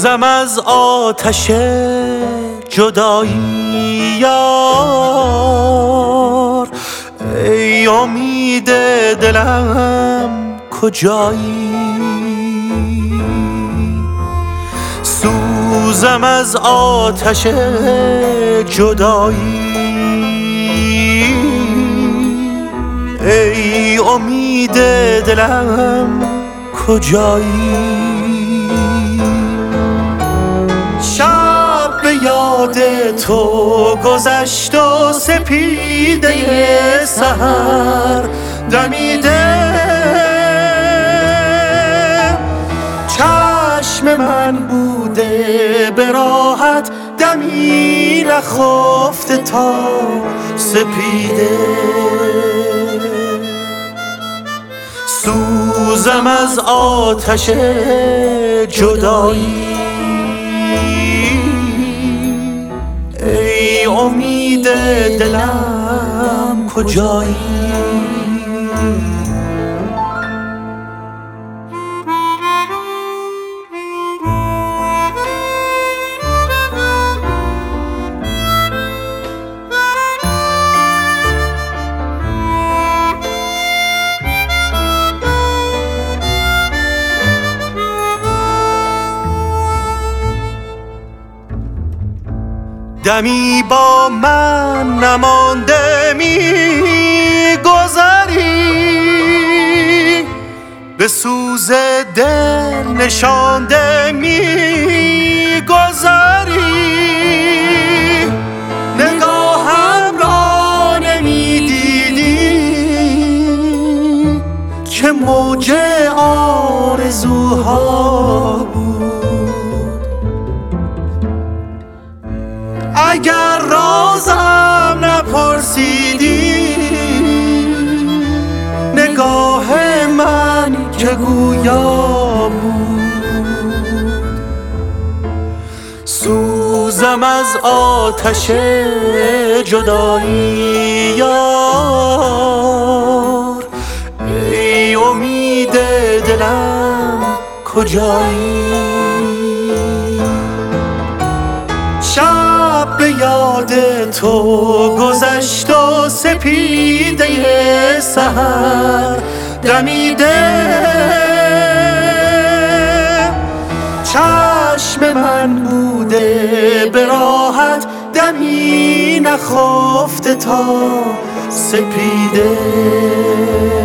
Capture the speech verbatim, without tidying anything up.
سوزم از آتش جدایی یار، ای امید دلم کجایی؟ سوزم از آتش جدایی، ای امید دلم کجایی؟ شب به یاد تو گذشت و سپیده سحر دمیده، چشم من بوده به راحت دمی نخفته تا سپیده. سوزم از آتش جدایی، ای امید دلم کجایی؟ دمی با من نمانده می گذری، به سوز دل نشانده می گذری، نگاهم را نمی دیدی که موج آرزوها بود. اگر رازم نپرسیدی، نگاه من که گویا بود. سوزم از آتش جدایی یار، ای امید دلم کجایی؟ شب به یاد تو گذشت و سپیده سحر دمیده، چشم من بوده به راحت دمی نخفته تا سپیده.